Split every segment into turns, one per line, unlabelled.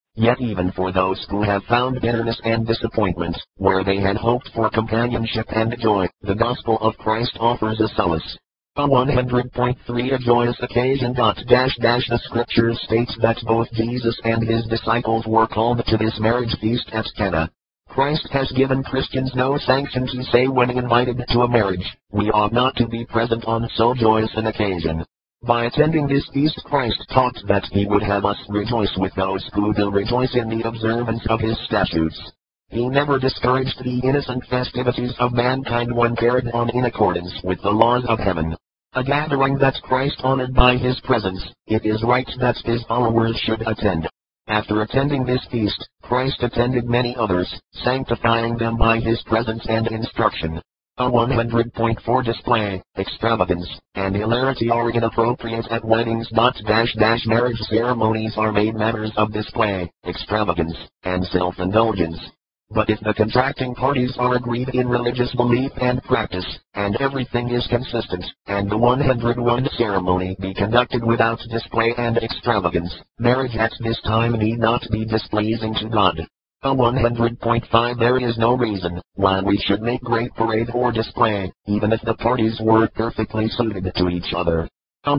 Yet even for those who have found bitterness and disappointment, where they had hoped for companionship and joy, the gospel of Christ offers a solace. A 100.3 A joyous occasion. The scriptures states that both Jesus and his disciples were called to this marriage feast at Cana. Christ has given Christians no sanction to say when invited to a marriage, we ought not to be present on so joyous an occasion. By attending this feast, Christ taught that he would have us rejoice with those who will rejoice in the observance of his statutes. He never discouraged the innocent festivities of mankind when carried on in accordance with the laws of heaven. A gathering that Christ honored by his presence, it is right that his followers should attend. After attending this feast, Christ attended many others, sanctifying them by his presence and instruction. A 100.4 Display, extravagance, and hilarity are inappropriate at weddings. Marriage ceremonies are made matters of display, extravagance, and self-indulgence. But if the contracting parties are agreed in religious belief and practice, and everything is consistent, and the 101 ceremony be conducted without display and extravagance, marriage at this time need not be displeasing to God. A 100.5 There is no reason why we should make great parade or display, even if the parties were perfectly suited to each other. A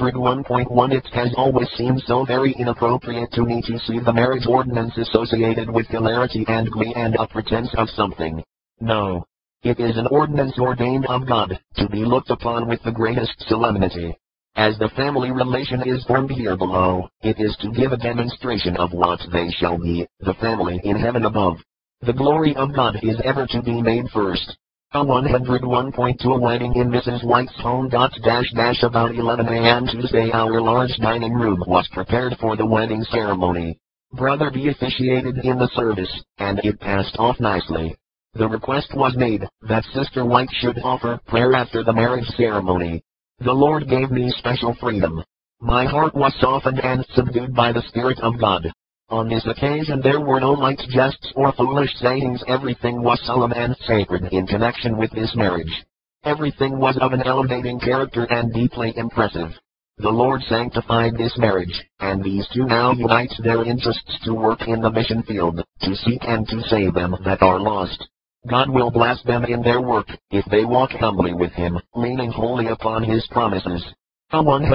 101.1 It has always seemed so very inappropriate to me to see the marriage ordinance associated with hilarity and glee and a pretense of something. No. It is an ordinance ordained of God, to be looked upon with the greatest solemnity. As the family relation is formed here below, it is to give a demonstration of what they shall be, the family in heaven above. The glory of God is ever to be made first. A 101.2 A wedding in Mrs. White's home. About 11 a.m. Tuesday, our large dining room was prepared for the wedding ceremony. Brother B officiated in the service, and it passed off nicely. The request was made that Sister White should offer prayer after the marriage ceremony. The Lord gave me special freedom. My heart was softened and subdued by the Spirit of God. On this occasion there were no light jests or foolish sayings. Everything was solemn and sacred in connection with this marriage. Everything was of an elevating character and deeply impressive. The Lord sanctified this marriage, and these two now unite their interests to work in the mission field, to seek and to save them that are lost. God will bless them in their work, if they walk humbly with Him, leaning wholly upon His promises. A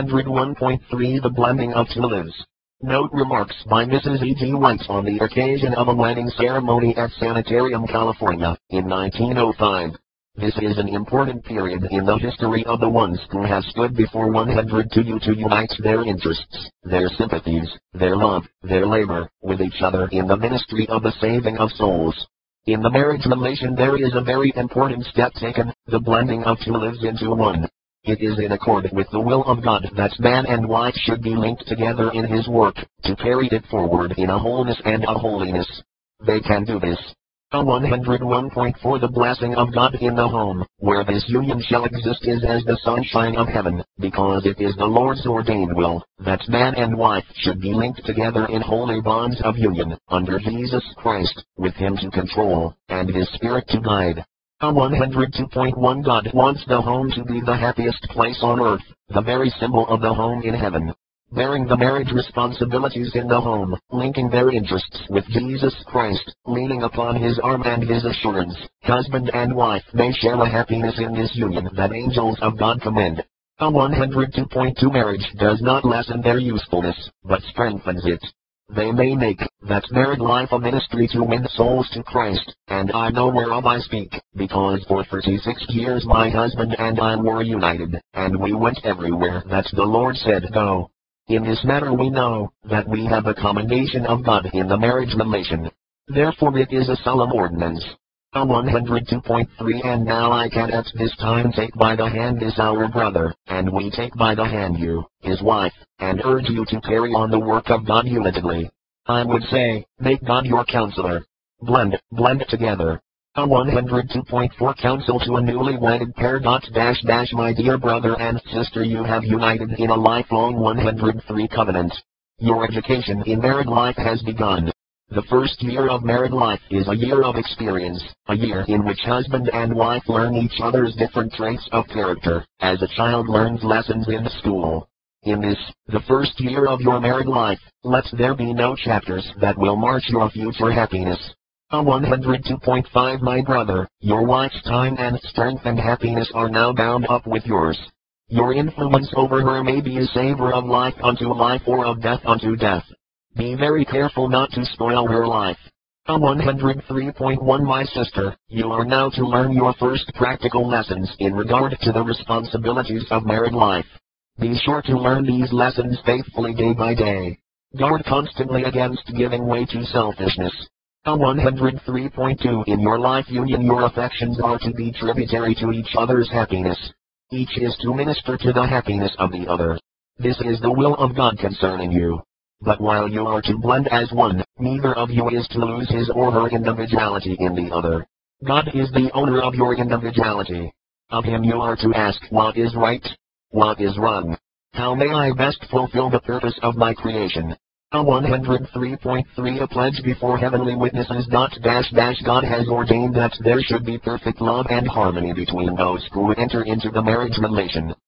101.3 The blending of two lives. Note remarks by Mrs. E.G. White on the occasion of a wedding ceremony at Sanitarium, California, in 1905. This is an important period in the history of the ones who have stood before 102 to unite their interests, their sympathies, their love, their labor, with each other in the ministry of the saving of souls. In the marriage relation there is a very important step taken, the blending of two lives into one. It is in accord with the will of God that man and wife should be linked together in His work, to carry it forward in a wholeness and a holiness. They can do this. A 101.4 The blessing of God in the home, where this union shall exist, is as the sunshine of heaven, because it is the Lord's ordained will, that man and wife should be linked together in holy bonds of union, under Jesus Christ, with Him to control, and His Spirit to guide. A 102.1 God wants the home to be the happiest place on earth, the very symbol of the home in heaven. Bearing the marriage responsibilities in the home, linking their interests with Jesus Christ, leaning upon His arm and His assurance, husband and wife may share a happiness in this union that angels of God commend. A 102.2 Marriage does not lessen their usefulness, but strengthens it. They may make that married life a ministry to win souls to Christ, and I know whereof I speak, because for 36 years my husband and I were united, and we went everywhere that the Lord said go. In this matter we know that we have a commendation of God in the marriage relation. Therefore it is a solemn ordinance. A 102.3 And now I can at this time take by the hand this our brother, and we take by the hand you, his wife, and urge you to carry on the work of God unitedly. I would say, make God your counselor. Blend together. A 102.4 Counsel to a newly wedded pair. My dear brother and sister, you have united in a lifelong 103 covenant. Your education in married life has begun. The first year of married life is a year of experience, a year in which husband and wife learn each other's different traits of character, as a child learns lessons in school. In this, the first year of your married life, let there be no chapters that will march your future happiness. 102.5 My brother, your wife's time and strength and happiness are now bound up with yours. Your influence over her may be a savor of life unto life or of death unto death. Be very careful not to spoil her life. 103.1 My sister, you are now to learn your first practical lessons in regard to the responsibilities of married life. Be sure to learn these lessons faithfully day by day. Guard constantly against giving way to selfishness. 103.2 In your life union your affections are to be tributary to each other's happiness. Each is to minister to the happiness of the other. This is the will of God concerning you. But while you are to blend as one, neither of you is to lose his or her individuality in the other. God is the owner of your individuality. Of him you are to ask what is right, what is wrong. How may I best fulfill the purpose of my creation? 103.3 A pledge before heavenly witnesses. God has ordained that there should be perfect love and harmony between those who enter into the marriage relation.